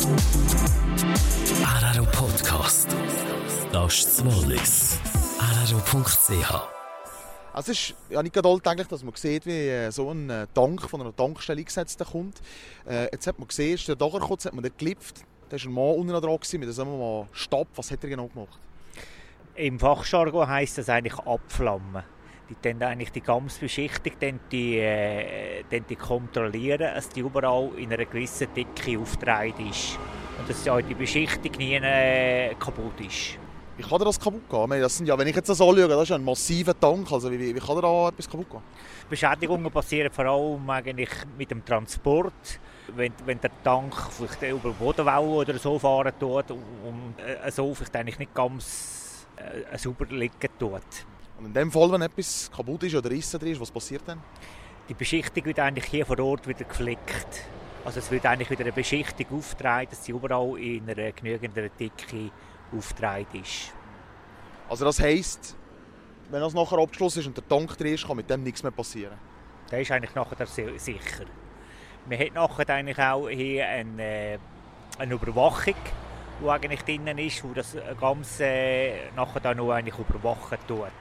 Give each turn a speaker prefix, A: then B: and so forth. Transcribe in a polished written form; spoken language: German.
A: RRO Podcast. Das ist das Wallis. RRO.ch.
B: Es ist ja nicht gerade alltäglich, dass man sieht, wie so ein Tank von einer Tankstelle eingesetzt kommt. Jetzt hat man gesehen, ist der Dacher gekommen, jetzt hat man den gelipft. Da war ein Mann unten dran mit einem Stab. Was hat er genau gemacht?
C: Im Fachjargon heisst das eigentlich abflammen. Die dann eigentlich die ganze Beschichtung die kontrollieren, dass die überall in einer gewissen Dicke aufgetragen ist. Und dass die Beschichtung nie kaputt ist.
B: Wie kann das kaputt gehen? Das sind ja, wenn ich jetzt das anschaue, das ist ein massiver Tank. Also wie kann da etwas kaputt gehen?
C: Beschädigungen passieren vor allem eigentlich mit dem Transport. Wenn der Tank vielleicht über Bodenwellen oder so fahren tut und so vielleicht eigentlich nicht ganz sauber liegen tut.
B: Und in dem Fall, wenn etwas kaputt ist oder Risse drin ist, was passiert dann?
C: Die Beschichtung wird eigentlich hier vor Ort wieder geflickt. Also es wird eigentlich wieder eine Beschichtung aufgetragen, dass sie überall in einer genügenden Dicke aufgetragen ist.
B: Also das heisst, wenn das nachher abgeschlossen ist und der Tank drin ist, kann mit dem nichts mehr passieren?
C: Das ist eigentlich nachher sicher. Man hat nachher eigentlich auch hier eine Überwachung, die eigentlich drinnen ist, die das Ganze nachher dann noch eigentlich überwachen tut.